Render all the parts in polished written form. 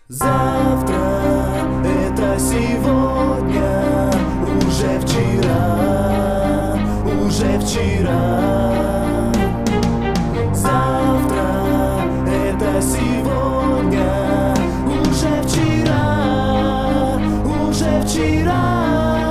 Завтра — это сегодня, уже вчера, уже вчера. Завтра — это сегодня, уже вчера, уже вчера.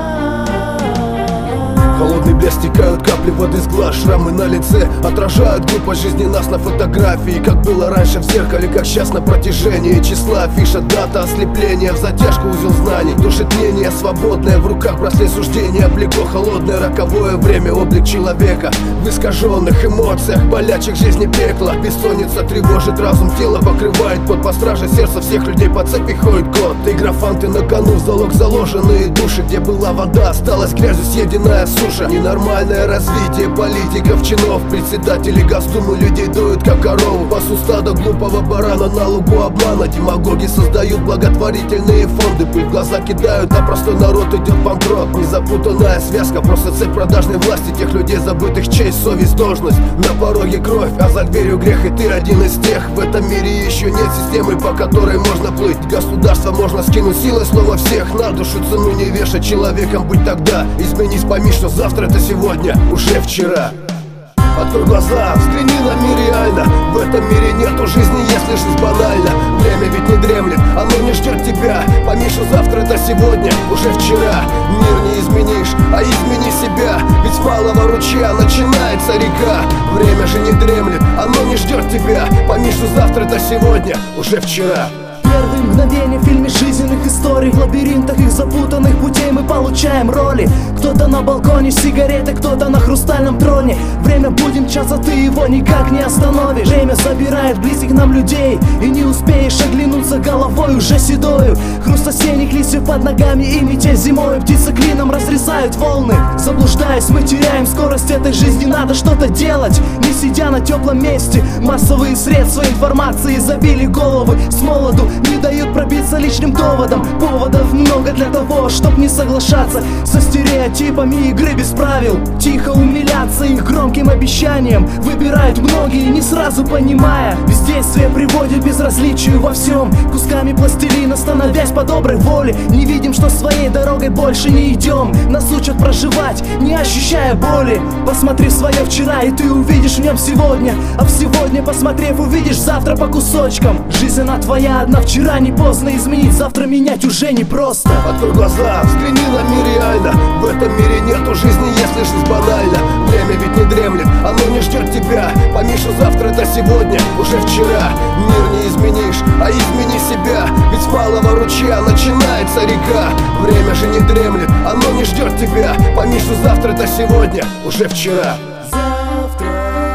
Холодный блеск, стекают капли воды с глаз. Шрамы на лице отражают глупость жизни нас на фотографии. Как было раньше в зеркале, как сейчас на протяжении числа. Афиша, дата, ослепление, в затяжку узел знаний. Душит мнение свободное, в руках браслет суждения. Облекло холодное роковое время, облик человека в искаженных эмоциях, болячек жизни пекла. Бессонница тревожит разум, тело покрывает под по страже сердца всех людей по цепи ходит кот. Игрофанты на кону, в залог заложенные души. Где была вода, осталась грязью съеденная суша. Ненормальное развитие политиков, чинов, председателей Госдумы людей дуют как корову. Пасу стадо глупого барана на лугу обмана. Демагоги создают благотворительные фонды, пыль в глаза кидают, а простой народ идет банкрот. Незапутанная связка, просто цепь продажной власти тех людей, забытых честь, совесть, должность. На пороге кровь, а за дверью грех, и ты один из тех. В этом мире еще нет системы, по которой можно плыть. Государство можно скинуть силой, снова всех на душу цену не вешать. Человеком быть тогда, изменись, пойми, что завтра — это сегодня, уже вчера. Открой глаза, взгляни на мир реально. В этом мире нету жизни, если жизнь банальна. Время ведь не дремлет, оно не ждет тебя. Пойми, что завтра — это сегодня, уже вчера. Мир не изменишь, а измени себя. Ведь с малого ручья начинается река. Время же не дремлет, оно не ждет тебя. Пойми, что завтра — это сегодня, уже вчера. Первые мгновения в фильме жизненных историй. В лабиринтах их запутанных путей мы получаем роли. Кто-то на балконе с сигаретой, кто-то на хрустальном троне. Время будет мчаться, ты его никак не остановишь. Время забирает близких нам людей, и не успеешь оглянуться головой уже седою. Хруст осенних листьев под ногами и метель зимой. Птицы клином разрезают волны. Заблуждаясь, мы теряем скорость этой жизни. Надо что-то делать, не сидя на теплом месте. Массовые средства информации забили головы с молоду, не дают пробиться лишним доводом. Поводов много для того, чтоб не соглашаться со стереотипами игры без правил. Тихо умиляться их громким обещаниям выбирают многие, не сразу понимая. Бездействие приводит к безразличию во всем. Кусками пластилина становясь по доброй воле. Не видим, что своей дорогой больше не идем. Нас учат проживать, не ощущая боли. Посмотри в свое вчера, и ты увидишь в нем сегодня. А в сегодня, посмотрев, увидишь завтра по кусочкам. Жизнь она твоя одна, вчера не поздно изменить, завтра менять уже не просто. Открой глаза, взгляни на мир реально. В этом мире нету жизни, если жизнь банальна. Время ведь не дремлет, оно не ждет тебя. Пойми, что завтра — это сегодня, уже вчера. Мир не изменишь, а измени себя. Ведь с малого ручья начинается река. Время же не дремлет, оно не ждет тебя. Пойми, что завтра — это сегодня, уже вчера. Завтра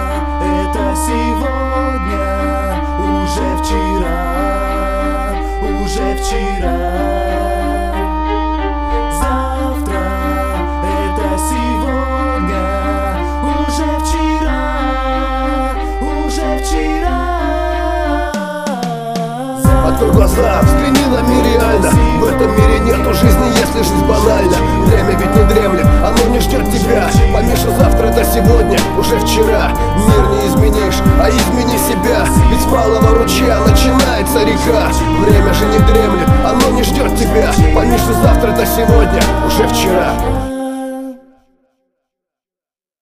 — это сегодня, уже вчера, уже вчера. Завтра — это сегодня, уже вчера, уже вчера. Открой глаза, взгляни на мир реально. В этом мире нету жизни, если жизнь банальна. Время ведь не дремлет, оно не ждет тебя. Пойми, что завтра — это сегодня, уже вчера. Мир не изменишь, а измени себя. Ведь с малого ручья начинается река. Время же не дремлет, оно не ждет тебя. Пойми, что завтра — это сегодня, уже вчера.